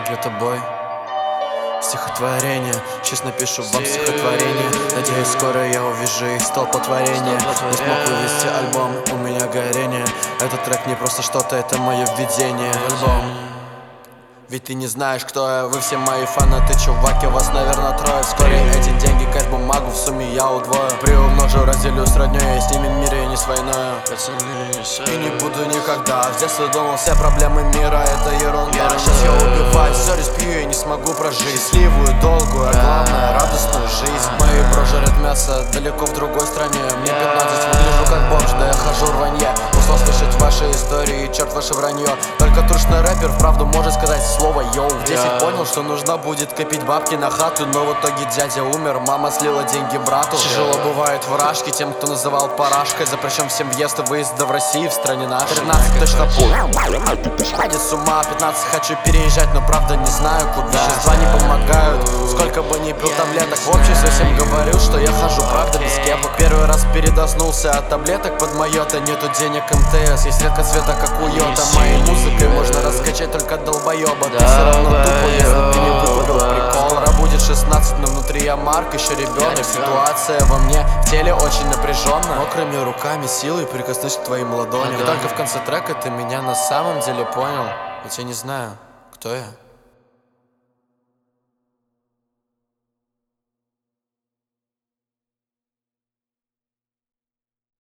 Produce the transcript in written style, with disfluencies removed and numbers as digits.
Гетто-бой. Стихотворение, сейчас напишу вам стихотворение. Надеюсь, скоро я увижу их столпотворение. Не смог вывести альбом, у меня горение. Этот трек не просто что-то, это мое введение в альбом. Ведь ты не знаешь, кто я, вы все мои фанаты, чуваки, вас, наверное, трое. Вскоре эти деньги, кэш, бумагу, в сумме я удвою. Приумножу, разделю с роднёй, с ними в мире не с войною. И не буду никогда, в детстве думал, все проблемы мира это ерунда. Сейчас я убиваю, все респью и не смогу прожить счастливую, долгую, а главное, радостную жизнь. Мои бро жарят мясо далеко в другой стране. Мне 15, выгляжу как бомж, да я хожу в рванье. Устал слышать ваши истории, черт ваше вранье. Только трушный рэпер вправду может сказать слово йоу. В 10 понял, что нужно будет копить бабки на хату, но в итоге дядя умер, мама слила деньги брату. Тяжело бывает в Рашке тем, кто называл парашкой. Запрещен всем въезд и выезд в России в стране нашей. 13 точно пул, сходит с ума. 15 хочу переезжать, но правда не знаю куда. Вещества не помогают, сколько бы ни пил таблеток. В обществе всем говорю, что я хожу, правда, без кепа. Первый раз передознулся от таблеток под майота. Нету денег МТС, есть редко света, как у Йота. Моей музыкой можно раскачать только долбоеба. Ты все равно тупо, если ты не выпадал прикол. Скоро будет 16, но внутри я Марк, еще ребенок. Ситуация во мне в теле очень напряженная. Мокрыми руками силой прикоснусь к твоим ладоням. И только в конце трека ты меня на самом деле понял. Ведь я не знаю, кто я.